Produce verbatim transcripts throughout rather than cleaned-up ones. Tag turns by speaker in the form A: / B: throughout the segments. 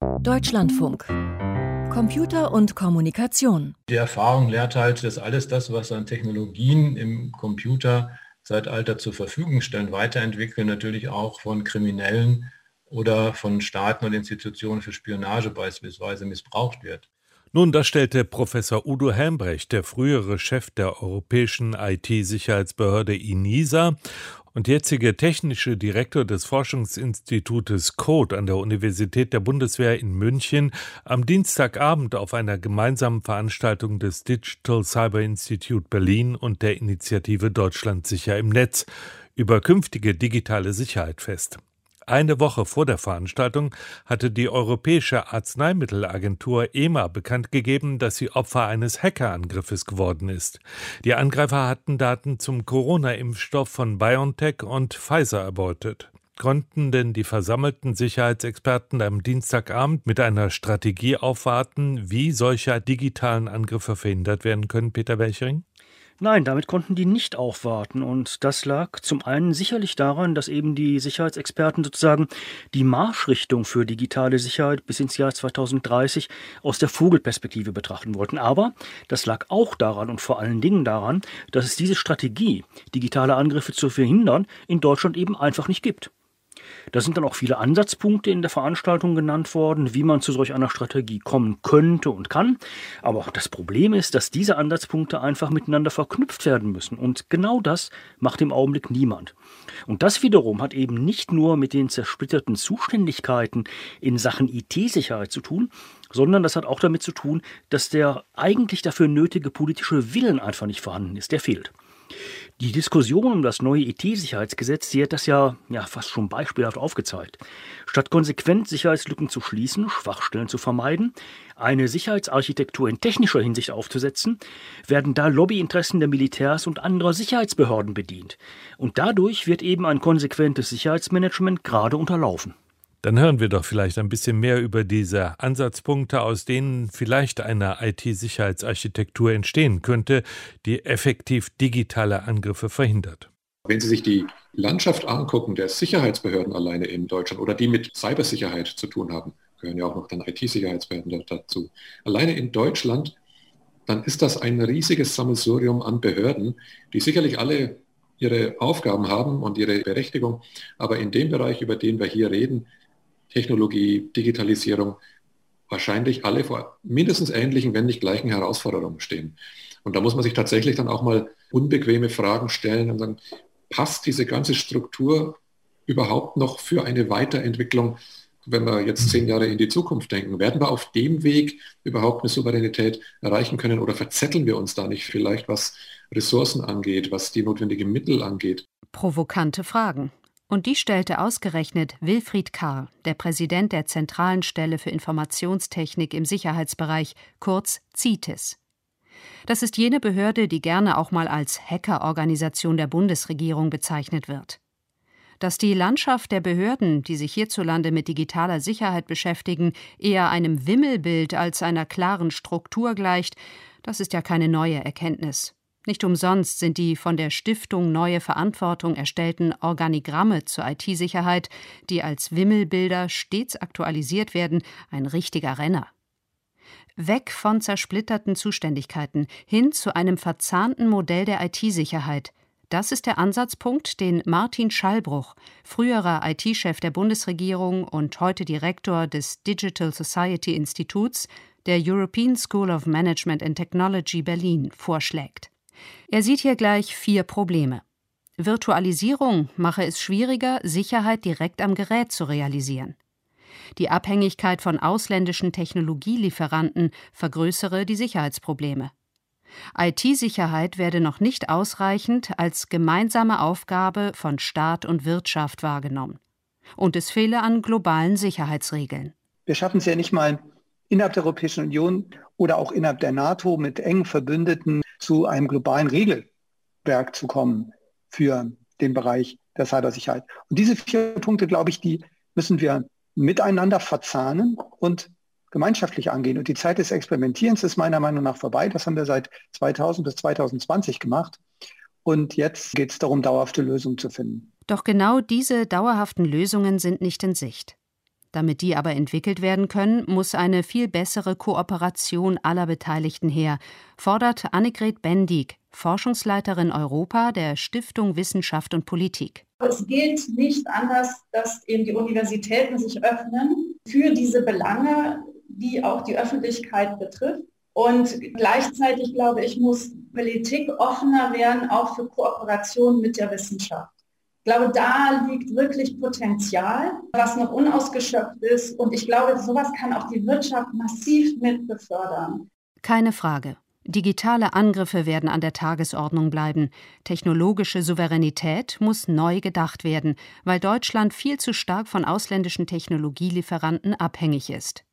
A: Deutschlandfunk. Computer und Kommunikation.
B: Die Erfahrung lehrt halt, dass alles das, was an Technologien im Computerzeitalter zur Verfügung stellen, weiterentwickeln, natürlich auch von Kriminellen oder von Staaten und Institutionen für Spionage beispielsweise missbraucht wird.
C: Nun, das stellte Professor Udo Helmbrecht, der frühere Chef der europäischen I T-Sicherheitsbehörde ENISA und jetzige technische Direktor des Forschungsinstitutes CODE an der Universität der Bundeswehr in München, am Dienstagabend auf einer gemeinsamen Veranstaltung des Digital Cyber Institute Berlin und der Initiative Deutschland sicher im Netz über künftige digitale Sicherheit fest. Eine Woche vor der Veranstaltung hatte die Europäische Arzneimittelagentur E M A bekannt gegeben, dass sie Opfer eines Hackerangriffes geworden ist. Die Angreifer hatten Daten zum Corona-Impfstoff von BioNTech und Pfizer erbeutet. Konnten denn die versammelten Sicherheitsexperten am Dienstagabend mit einer Strategie aufwarten, wie solche digitalen Angriffe verhindert werden können, Peter Welchering?
D: Nein, damit konnten die nicht aufwarten. Und das lag zum einen sicherlich daran, dass eben die Sicherheitsexperten sozusagen die Marschrichtung für digitale Sicherheit bis ins Jahr zweitausenddreißig aus der Vogelperspektive betrachten wollten. Aber das lag auch daran und vor allen Dingen daran, dass es diese Strategie, digitale Angriffe zu verhindern, in Deutschland eben einfach nicht gibt. Da sind dann auch viele Ansatzpunkte in der Veranstaltung genannt worden, wie man zu solch einer Strategie kommen könnte und kann. Aber das Problem ist, dass diese Ansatzpunkte einfach miteinander verknüpft werden müssen. Und genau das macht im Augenblick niemand. Und das wiederum hat eben nicht nur mit den zersplitterten Zuständigkeiten in Sachen I T-Sicherheit zu tun, sondern das hat auch damit zu tun, dass der eigentlich dafür nötige politische Willen einfach nicht vorhanden ist. Der fehlt. Die Diskussion um das neue I T-Sicherheitsgesetz, die hat das ja, ja fast schon beispielhaft aufgezeigt. Statt konsequent Sicherheitslücken zu schließen, Schwachstellen zu vermeiden, eine Sicherheitsarchitektur in technischer Hinsicht aufzusetzen, werden da Lobbyinteressen der Militärs und anderer Sicherheitsbehörden bedient. Und dadurch wird eben ein konsequentes Sicherheitsmanagement gerade unterlaufen.
C: Dann hören wir doch vielleicht ein bisschen mehr über diese Ansatzpunkte, aus denen vielleicht eine I T-Sicherheitsarchitektur entstehen könnte, die effektiv digitale Angriffe verhindert.
E: Wenn Sie sich die Landschaft angucken der Sicherheitsbehörden alleine in Deutschland oder die mit Cybersicherheit zu tun haben, gehören ja auch noch dann I T-Sicherheitsbehörden dazu. Alleine in Deutschland, dann ist das ein riesiges Sammelsurium an Behörden, die sicherlich alle ihre Aufgaben haben und ihre Berechtigung, aber in dem Bereich, über den wir hier reden, Technologie, Digitalisierung, wahrscheinlich alle vor mindestens ähnlichen, wenn nicht gleichen Herausforderungen stehen. Und da muss man sich tatsächlich dann auch mal unbequeme Fragen stellen und sagen, passt diese ganze Struktur überhaupt noch für eine Weiterentwicklung, wenn wir jetzt zehn Jahre in die Zukunft denken? Werden wir auf dem Weg überhaupt eine Souveränität erreichen können oder verzetteln wir uns da nicht vielleicht, was Ressourcen angeht, was die notwendigen Mittel angeht?
F: Provokante Fragen. Und die stellte ausgerechnet Wilfried Karl, der Präsident der Zentralen Stelle für Informationstechnik im Sicherheitsbereich, kurz CITES. Das ist jene Behörde, die gerne auch mal als Hackerorganisation der Bundesregierung bezeichnet wird. Dass die Landschaft der Behörden, die sich hierzulande mit digitaler Sicherheit beschäftigen, eher einem Wimmelbild als einer klaren Struktur gleicht, das ist ja keine neue Erkenntnis. Nicht umsonst sind die von der Stiftung Neue Verantwortung erstellten Organigramme zur I T-Sicherheit, die als Wimmelbilder stets aktualisiert werden, ein richtiger Renner. Weg von zersplitterten Zuständigkeiten hin zu einem verzahnten Modell der I T-Sicherheit. Das ist der Ansatzpunkt, den Martin Schallbruch, früherer I T-Chef der Bundesregierung und heute Direktor des Digital Society Instituts der European School of Management and Technology Berlin, vorschlägt. Er sieht hier gleich vier Probleme. Virtualisierung mache es schwieriger, Sicherheit direkt am Gerät zu realisieren. Die Abhängigkeit von ausländischen Technologielieferanten vergrößere die Sicherheitsprobleme. I T-Sicherheit werde noch nicht ausreichend als gemeinsame Aufgabe von Staat und Wirtschaft wahrgenommen. Und es fehle an globalen Sicherheitsregeln.
G: Wir schaffen es ja nicht mal innerhalb der Europäischen Union oder auch innerhalb der NATO mit engen Verbündeten zu einem globalen Regelwerk zu kommen für den Bereich der Cybersicherheit. Und diese vier Punkte, glaube ich, die müssen wir miteinander verzahnen und gemeinschaftlich angehen. Und die Zeit des Experimentierens ist meiner Meinung nach vorbei. Das haben wir seit zweitausend bis zweitausendzwanzig gemacht. Und jetzt geht es darum, dauerhafte Lösungen zu finden.
F: Doch genau diese dauerhaften Lösungen sind nicht in Sicht. Damit die aber entwickelt werden können, muss eine viel bessere Kooperation aller Beteiligten her, fordert Annegret Bendig, Forschungsleiterin Europa der Stiftung Wissenschaft und Politik.
H: Es geht nicht anders, dass eben die Universitäten sich öffnen für diese Belange, die auch die Öffentlichkeit betrifft. Und gleichzeitig, glaube ich, muss Politik offener werden, auch für Kooperation mit der Wissenschaft. Ich glaube, da liegt wirklich Potenzial, was noch unausgeschöpft ist. Und ich glaube, sowas kann auch die Wirtschaft massiv mit befördern.
F: Keine Frage. Digitale Angriffe werden an der Tagesordnung bleiben. Technologische Souveränität muss neu gedacht werden, weil Deutschland viel zu stark von ausländischen Technologielieferanten abhängig ist.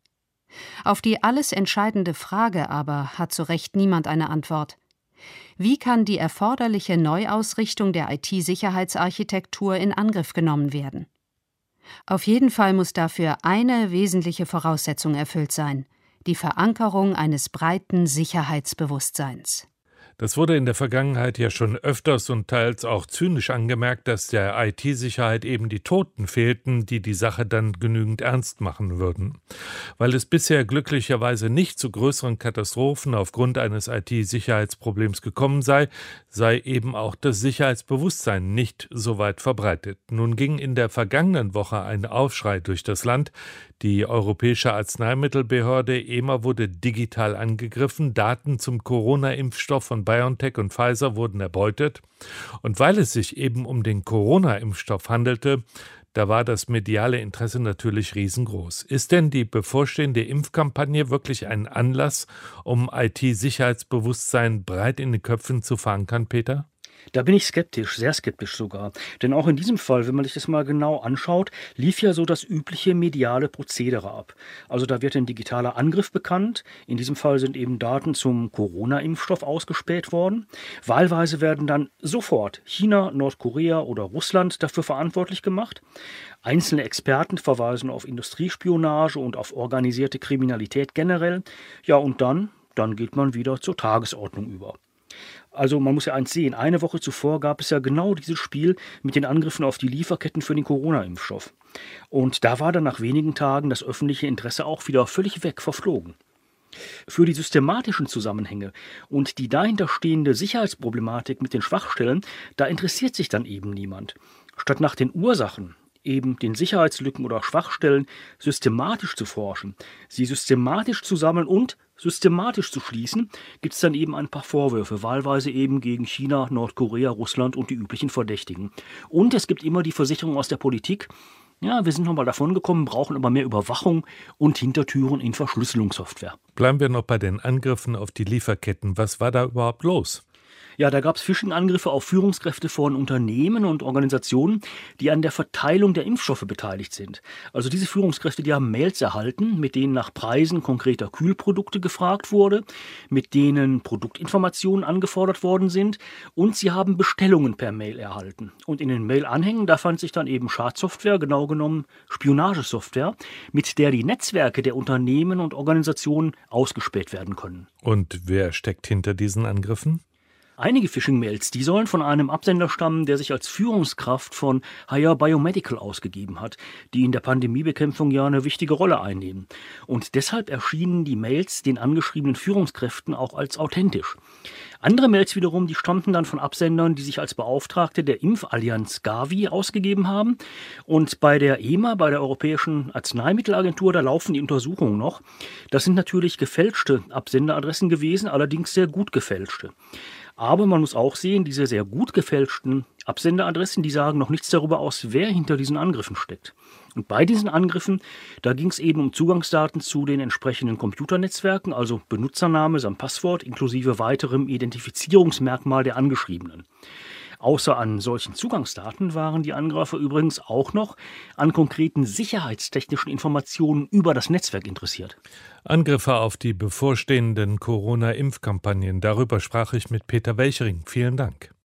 F: Auf die alles entscheidende Frage aber hat zu Recht niemand eine Antwort. Wie kann die erforderliche Neuausrichtung der I T-Sicherheitsarchitektur in Angriff genommen werden? Auf jeden Fall muss dafür eine wesentliche Voraussetzung erfüllt sein: die Verankerung eines breiten Sicherheitsbewusstseins.
C: Das wurde in der Vergangenheit ja schon öfters und teils auch zynisch angemerkt, dass der I T-Sicherheit eben die Toten fehlten, die die Sache dann genügend ernst machen würden. Weil es bisher glücklicherweise nicht zu größeren Katastrophen aufgrund eines I T-Sicherheitsproblems gekommen sei, sei eben auch das Sicherheitsbewusstsein nicht so weit verbreitet. Nun ging in der vergangenen Woche ein Aufschrei durch das Land. Die Europäische Arzneimittelbehörde E M A wurde digital angegriffen. Daten zum Corona-Impfstoff von BioNTech und Pfizer wurden erbeutet. Und weil es sich eben um den Corona-Impfstoff handelte, da war das mediale Interesse natürlich riesengroß. Ist denn die bevorstehende Impfkampagne wirklich ein Anlass, um I T-Sicherheitsbewusstsein breit in den Köpfen zu verankern, Peter?
D: Da bin ich skeptisch, sehr skeptisch sogar. Denn auch in diesem Fall, wenn man sich das mal genau anschaut, lief ja so das übliche mediale Prozedere ab. Also da wird ein digitaler Angriff bekannt. In diesem Fall sind eben Daten zum Corona-Impfstoff ausgespäht worden. Wahlweise werden dann sofort China, Nordkorea oder Russland dafür verantwortlich gemacht. Einzelne Experten verweisen auf Industriespionage und auf organisierte Kriminalität generell. Ja, und dann, dann geht man wieder zur Tagesordnung über. Also man muss ja eins sehen, eine Woche zuvor gab es ja genau dieses Spiel mit den Angriffen auf die Lieferketten für den Corona-Impfstoff. Und da war dann nach wenigen Tagen das öffentliche Interesse auch wieder völlig weg, verflogen. Für die systematischen Zusammenhänge und die dahinterstehende Sicherheitsproblematik mit den Schwachstellen, da interessiert sich dann eben niemand. Statt nach den Ursachen, eben den Sicherheitslücken oder Schwachstellen systematisch zu forschen, sie systematisch zu sammeln und systematisch zu schließen, gibt es dann eben ein paar Vorwürfe, wahlweise eben gegen China, Nordkorea, Russland und die üblichen Verdächtigen. Und es gibt immer die Versicherung aus der Politik, ja, wir sind nochmal davon gekommen, brauchen aber mehr Überwachung und Hintertüren in Verschlüsselungssoftware.
C: Bleiben wir noch bei den Angriffen auf die Lieferketten. Was war da überhaupt los?
D: Ja, da gab es Phishing-Angriffe auf Führungskräfte von Unternehmen und Organisationen, die an der Verteilung der Impfstoffe beteiligt sind. Also diese Führungskräfte, die haben Mails erhalten, mit denen nach Preisen konkreter Kühlprodukte gefragt wurde, mit denen Produktinformationen angefordert worden sind und sie haben Bestellungen per Mail erhalten. Und in den Mail-Anhängen, da fand sich dann eben Schadsoftware, genau genommen Spionagesoftware, mit der die Netzwerke der Unternehmen und Organisationen ausgespäht werden können.
C: Und wer steckt hinter diesen Angriffen?
D: Einige Phishing-Mails, die sollen von einem Absender stammen, der sich als Führungskraft von Haier Biomedical ausgegeben hat, die in der Pandemiebekämpfung ja eine wichtige Rolle einnehmen. Und deshalb erschienen die Mails den angeschriebenen Führungskräften auch als authentisch. Andere Mails wiederum, die stammten dann von Absendern, die sich als Beauftragte der Impfallianz Gavi ausgegeben haben. Und bei der E M A, bei der Europäischen Arzneimittelagentur, da laufen die Untersuchungen noch. Das sind natürlich gefälschte Absenderadressen gewesen, allerdings sehr gut gefälschte. Aber man muss auch sehen, diese sehr gut gefälschten Absenderadressen, die sagen noch nichts darüber aus, wer hinter diesen Angriffen steckt. Und bei diesen Angriffen, da ging es eben um Zugangsdaten zu den entsprechenden Computernetzwerken, also Benutzername samt Passwort inklusive weiterem Identifizierungsmerkmal der Angeschriebenen. Außer an solchen Zugangsdaten waren die Angreifer übrigens auch noch an konkreten sicherheitstechnischen Informationen über das Netzwerk interessiert.
C: Angriffe auf die bevorstehenden Corona-Impfkampagnen, darüber sprach ich mit Peter Welchering. Vielen Dank.